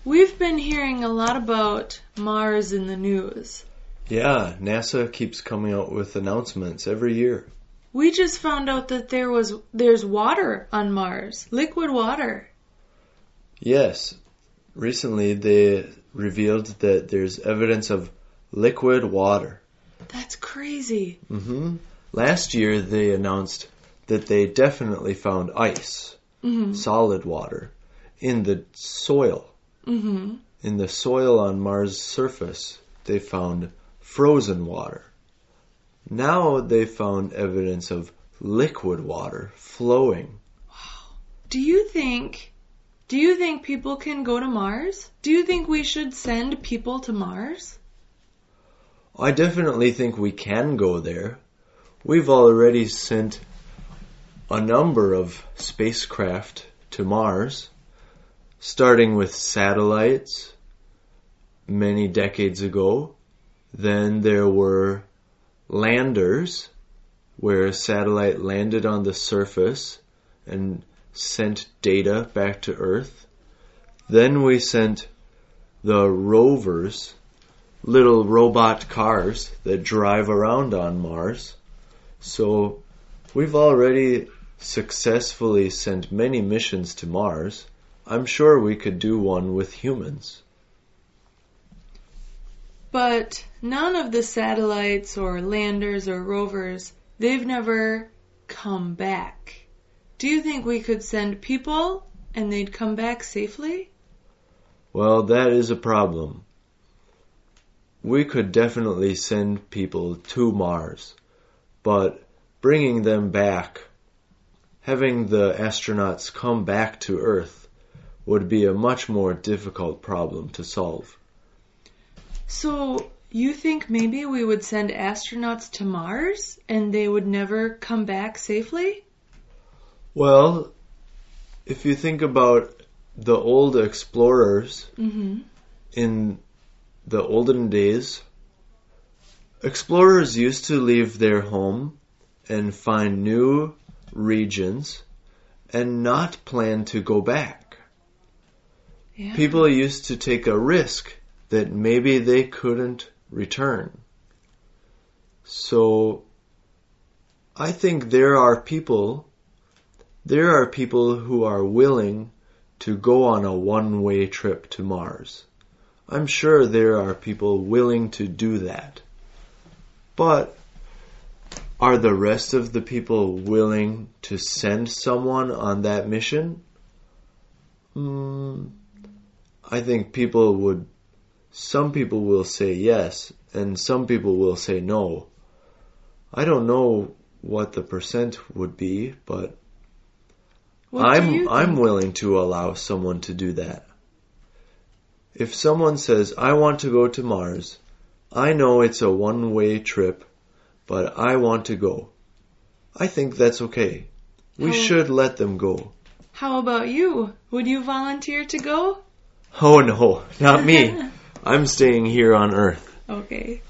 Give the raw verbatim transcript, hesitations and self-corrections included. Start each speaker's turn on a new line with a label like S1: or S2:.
S1: We've been hearing a lot about Mars in the news.
S2: Yeah, NASA keeps coming out with announcements every year.
S1: We just found out that there was there's water on Mars, liquid water.
S2: Yes, recently they revealed that there's evidence of liquid water.
S1: That's crazy.
S2: Mm-hmm. Last year they announced that they definitely found ice,
S1: mm-hmm.
S2: solid water, in the soil.
S1: Mm-hmm.
S2: In the soil on Mars' surface, they found frozen water. Now they found evidence of liquid water flowing.
S1: Wow. Do you think, do you think people can go to Mars? Do you think we should send people to Mars?
S2: I definitely think we can go there. We've already sent a number of spacecraft to Mars, starting with satellites many decades ago. Then there were landers, where a satellite landed on the surface and sent data back to Earth. Then we sent the rovers, little robot cars that drive around on Mars. So we've already successfully sent many missions to Mars. I'm sure we could do one with humans.
S1: But none of the satellites or landers or rovers, they've never come back. Do you think we could send people and they'd come back safely?
S2: Well, that is a problem. We could definitely send people to Mars, but bringing them back, having the astronauts come back to Earth, would be a much more difficult problem to solve.
S1: So, you think maybe we would send astronauts to Mars and they would never come back safely?
S2: Well, if you think about the old explorers
S1: mm-hmm.
S2: in the olden days, explorers used to leave their home and find new regions and not plan to go back.
S1: Yeah.
S2: People used to take a risk that maybe they couldn't return. So I think there are people, there are people who are willing to go on a one-way trip to Mars. I'm sure there are people willing to do that. But are the rest of the people willing to send someone on that mission? Mm, I think people would Some people will say yes, and some people will say no. I don't know what the percent would be, but
S1: what do
S2: I'm
S1: you think?
S2: I'm willing to allow someone to do that. If someone says, I want to go to Mars, I know it's a one-way trip, but I want to go. I think that's okay. We
S1: How,
S2: should let them go.
S1: How about you? Would you volunteer to go?
S2: Oh no, not me. I'm staying here on Earth.
S1: Okay.